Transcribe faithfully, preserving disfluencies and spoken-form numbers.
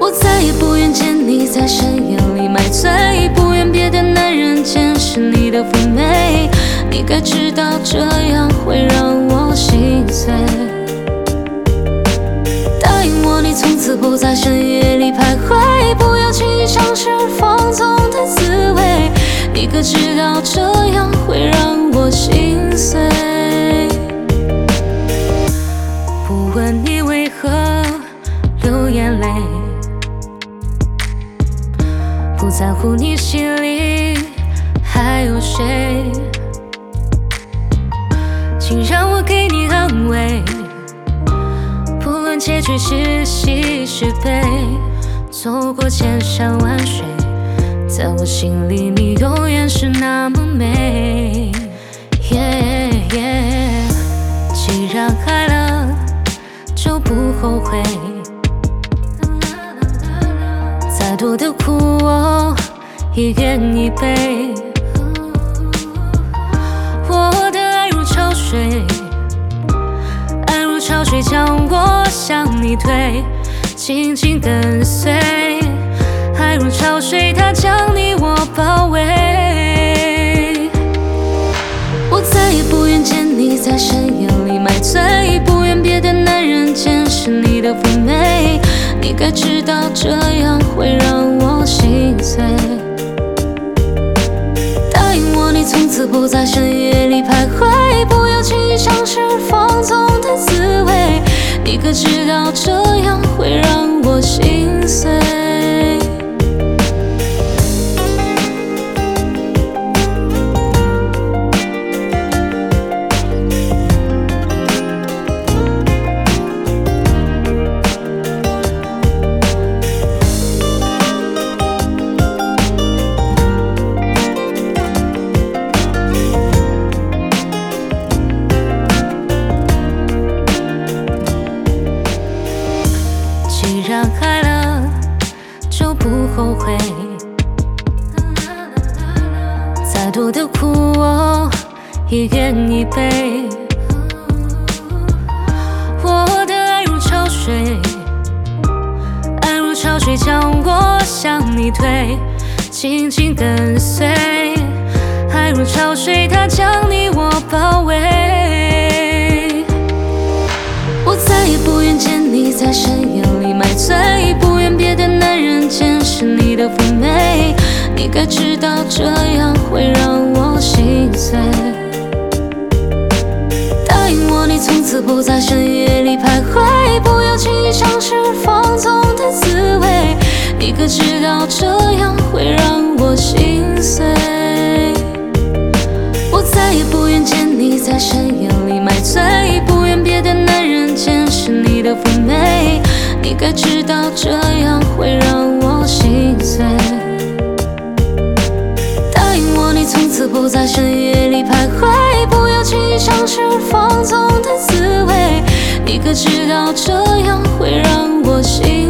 我再也不愿见你在深夜里买醉，不愿别的男人见识你的妩媚。你该知道这样会让我心碎。答应我，你从此不在深夜里徘徊，不要轻易尝试放纵的滋味。你可知道这样会让我心碎。不问你为何流眼泪，不在乎你心里还有谁，请让我给你安慰。不论结局是喜是悲，走过千山万水，在我心里你永远是那么美。Yeah, yeah, 既然爱了就不后悔，再多的苦我也愿意背。我的爱如潮水，爱如潮水将我向你推，紧紧跟随。爱如潮水，它将你我包围。我再也不愿见你在深夜里买醉，不愿别的男人见识你的妩媚。你该知道这样会让我心碎。答应我，你从此不在深夜里徘徊，不要轻易尝试放纵的滋味。你可知道这样会让我心碎。既然爱了就不后悔，再多的苦我也愿意背。我的爱如潮水，爱如潮水将我向你推，紧紧跟随。爱如潮水，它将你我包围。我再也不愿见你在深夜里买醉，不愿别的男人见识你的妩媚。你该知道这样会让我心碎。答应我，你从此不在深夜里徘徊，不要轻易尝试放纵的滋味。你可知道这样会让我心碎。我再也不愿见你在深夜里买醉，不愿别的男人见识你的妩媚。你该知道这样会让我心碎。答应我，你从此不在深夜里徘徊，不要轻易尝试放纵的滋味。你可知道这样会让我心碎。